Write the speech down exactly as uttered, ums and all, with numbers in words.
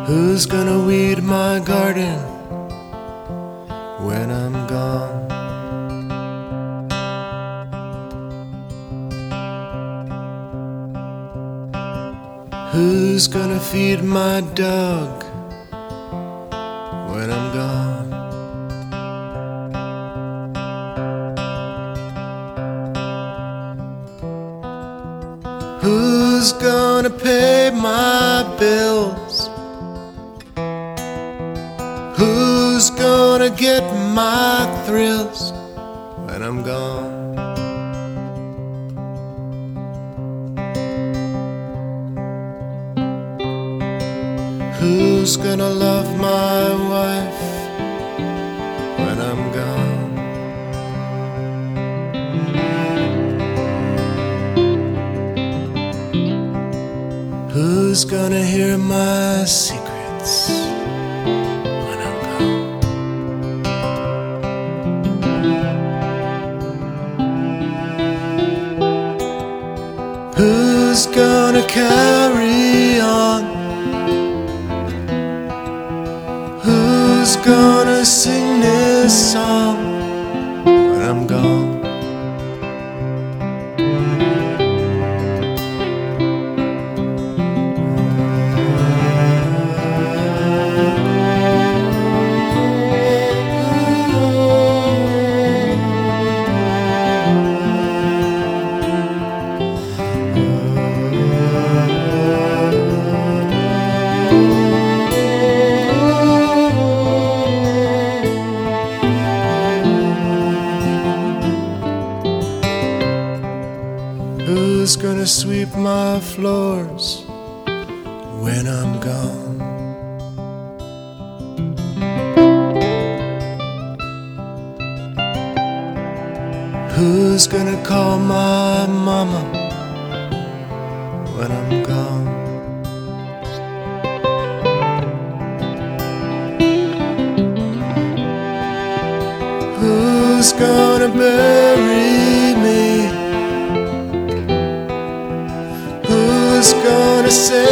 Who's gonna weed my garden when I'm gone? Who's gonna feed my dog when I'm gone? Who's gonna pay my bills? Who's gonna get my thrills when I'm gone? Who's gonna love my wife when I'm gone? Who's gonna hear my secrets when I'm gone? Who's gonna carry on? Who's gonna sing this song when I'm gone? Who's gonna sweep my floors when I'm gone? Who's gonna call my mama when I'm gone? Who's gonna bury me? Who's gonna say